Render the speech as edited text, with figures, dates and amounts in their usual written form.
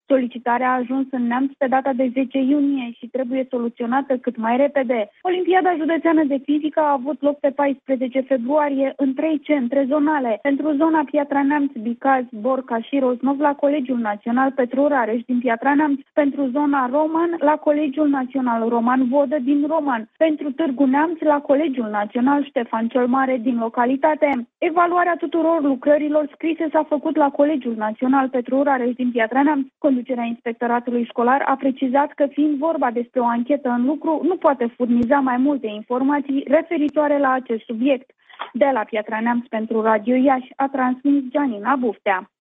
Solicitarea a ajuns în Neamț pe data de 10 iunie și trebuie soluționată cât mai repede. Olimpiada județeană de fizică a avut loc pe 14 februarie în 3 centre zonale. Pentru zona Piatra Neamț, Bicaz, Borca și Roznov la Colegiul Național Petru Rareș din Piatra Neamț, pentru zona Roman la Colegiul Național Roman Vodă din Roman, pentru Târgu Neamț la Colegiul Național Ștefan cel Mare din localitate. Evaluarea tuturor lucrărilor scrise s-a făcut la Colegiul Național Petru Rareș din Piatra Neamț. Conducerea inspectoratului școlar a precizat că, fiind vorba despre o anchetă în lucru, nu poate furniza mai multe informații referitoare la acest subiect. De la Piatra Neamț pentru Radio Iași a transmis Gianina Buftea.